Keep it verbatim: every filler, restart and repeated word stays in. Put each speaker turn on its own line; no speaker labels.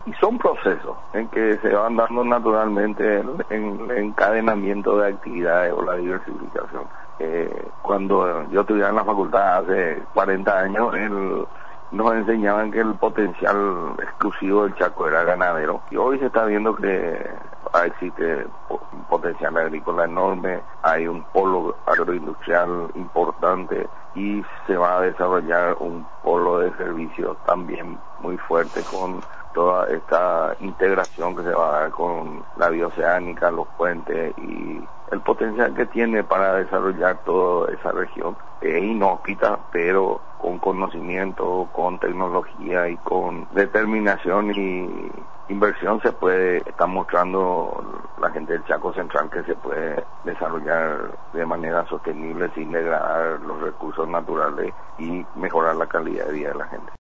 Y son procesos en que se van dando naturalmente el, el encadenamiento de actividades o la diversificación. Eh, cuando yo estudiaba en la facultad hace cuarenta años, el, nos enseñaban que el potencial exclusivo del Chaco era ganadero. Y hoy se está viendo que existe un potencial agrícola enorme, hay un polo agroindustrial importante y se va a desarrollar un polo de servicios también muy fuerte con toda esta integración que se va a dar con la bioceánica, los puentes y el potencial que tiene para desarrollar toda esa región. Es inhóspita, pero con conocimiento, con tecnología y con determinación y inversión se puede, está mostrando la gente del Chaco Central que se puede desarrollar de manera sostenible sin degradar los recursos naturales y mejorar la calidad de vida de la gente.